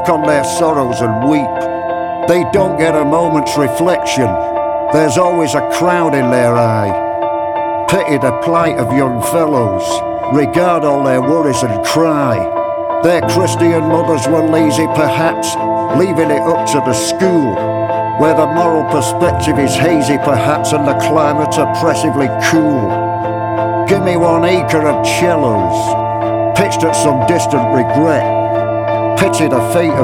on their sorrows and weep. They don't get a moment's reflection. There's always a crowd in their eye. Pity the plight of young fellows, regard all their worries and cry. Their Christian mothers were lazy perhaps, leaving it up to the school, where the moral perspective is hazy perhaps and the climate oppressively cool. Give me 1 acre of cellos, pitched at some distant regret. Pity the fate of